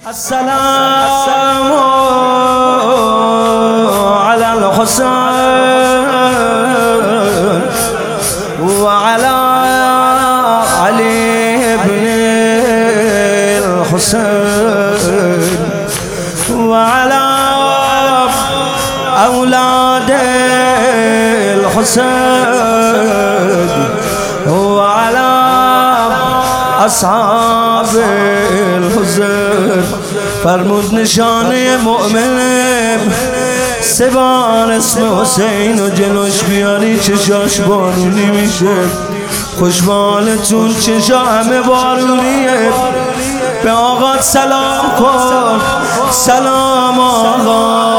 السلام على الحسين وعلى علي بن الحسين وعلى أولاد الحسين وعلى أصحاب الحسين. فرمود نشانه مؤمن سبان اسم حسین و جلوش بیاری چشاش بارونی میشه. خوشبالتون چشا همه بارونیه. به آقا سلام کن. سلام آقا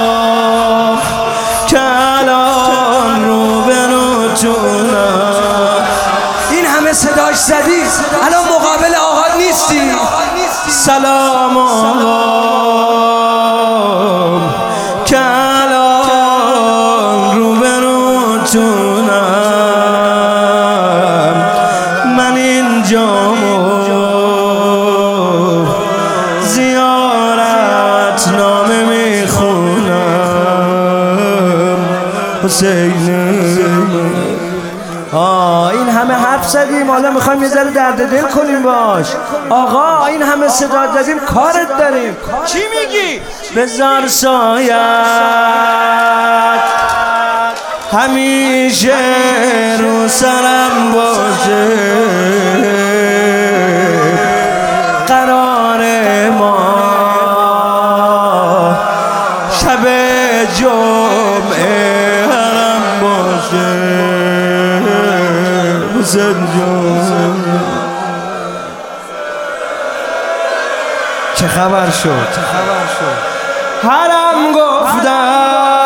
که الان رو به روتونم. این همه صداش زدی الان مقابل آقا نیستی. سلام آقا که الان رو به روتونم. من اینجامو زیارت نامه میخونم. حسین این همه حرف زدیم، حالا میخوایم یه ذره درد دل کنیم باش. آقا این همه صدا زدیم، کارت داریم. چی میگی؟ بذار سایت همیشه رو سرم باشه. قرار ما شب جمعه حرم باشه. چه خبر شد؟ حرم گفتم